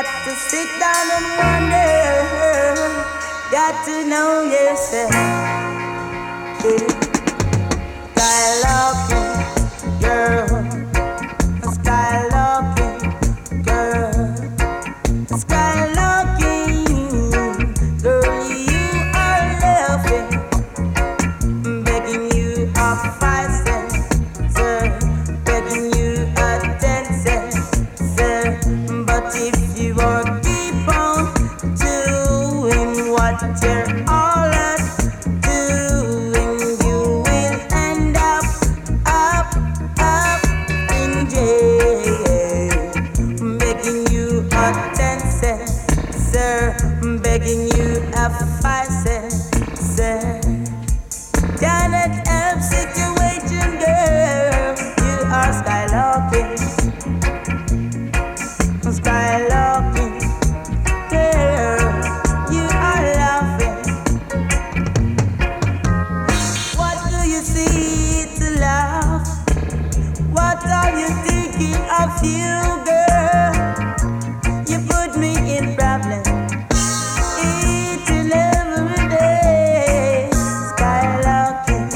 to sit down and wonder. Got to know yourself. Skylarking girl, skylarking girl, skylarking girl, you are laughing, begging you a 5 cents, sir, begging you a 10 cents, sir. But if you are keep on doing what you're all at doing, you will end up in jail. Begging you a 10 cents, sir, begging you a 5 cents, sir. Cannot help situation, girl. You are skylarking, skylarking, girl. You are laughing. What do you see to laugh? What are you thinking of, you girl? You put me in problems each and every day. Skylarking,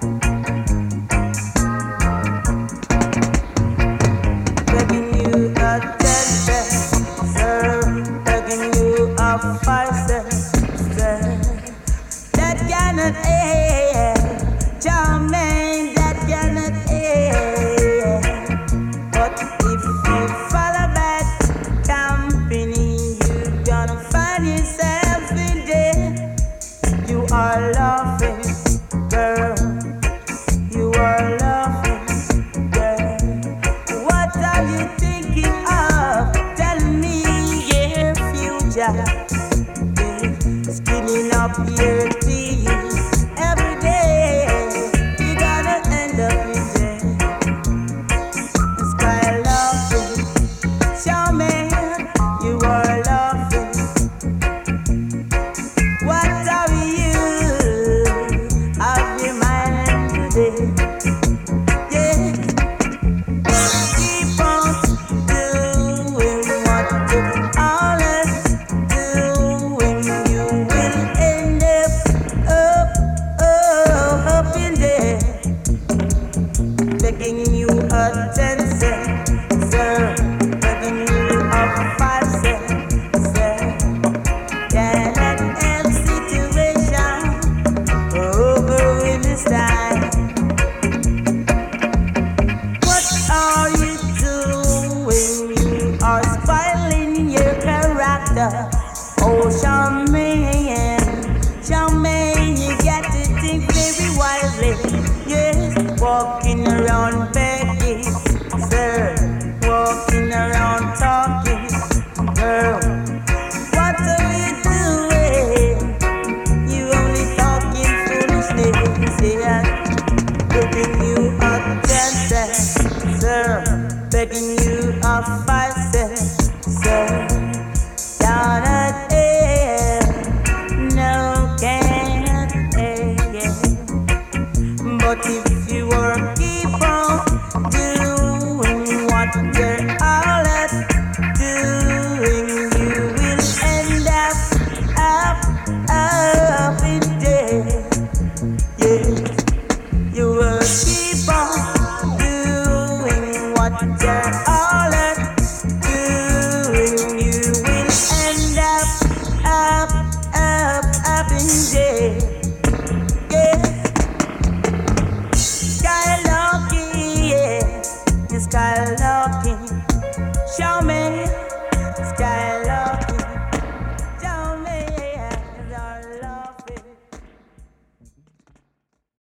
begging you a 10 cents, sir, begging you a 5 cents, sir. That cannot end, charming, that cannot end. But if you follow bad company, you're gonna find yourself in there. You are laughing, girl. You are laughing, girl. What are you thinking of? Tell me your future. Skinning up your teeth every day. You gotta end up in there. Sky laughing, show me you are laughing. What are you of your mind today? Yeah, keep on doing what you always doing. You will end up in there. Begging you a 10 cents, sir, begging you a 5 cents, sir. Yeah, that help situation over in this time. What are you doing? You are spoiling your character. Oh, Charmaine, you got to think very wisely. Yes, walking around begging, sir, walking around talking, girl. What are you doing? You only talking foolishness, yeah. Begging you a 10 cents, sir, begging you a 5 cents, sir. Down at air, no can't air, yeah. But if you were keep on